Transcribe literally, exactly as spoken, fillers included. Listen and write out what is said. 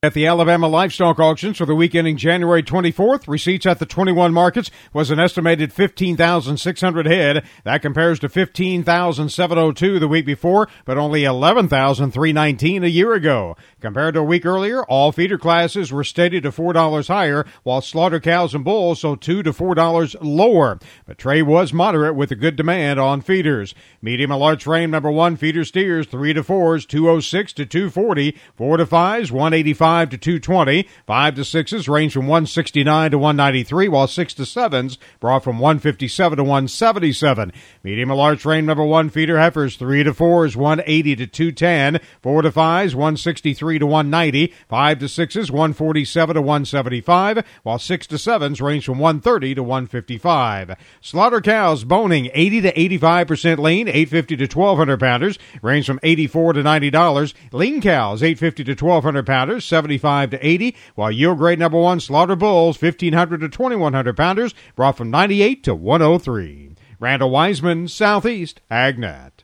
At the Alabama Livestock Auctions for the week ending January twenty-fourth, receipts at the twenty-one markets was an estimated fifteen thousand six hundred head. That compares to fifteen thousand seven hundred two the week before, but only eleven thousand three hundred nineteen a year ago. Compared to a week earlier, all feeder classes were stated to four dollars higher, while slaughter cows and bulls sold two to four dollars lower. But trade was moderate with a good demand on feeders. Medium and large frame number one feeder steers, three to fours, two oh six to two forty, four to fives, one eighty-five to two twenty, five to sixes range from one sixty-nine to one ninety-three, while six to sevens brought from one fifty-seven to one seventy-seven. Medium and large frame number one feeder heifers, three to fours, one eighty to two ten, four to fives, one sixty-three to one ninety, five to sixes, one forty-seven to one seventy-five, while six to sevens range from one thirty to one fifty-five. Slaughter cows boning eighty to eighty-five percent lean, eight fifty to twelve hundred pounders, range from eighty-four to ninety dollars. Lean cows, eight fifty to twelve hundred pounders, seventy-five to eighty, while yield grade number one slaughter bulls, fifteen hundred to twenty-one hundred pounders, brought from ninety-eight to one oh three. Randall Wiseman, Southeast AgNet.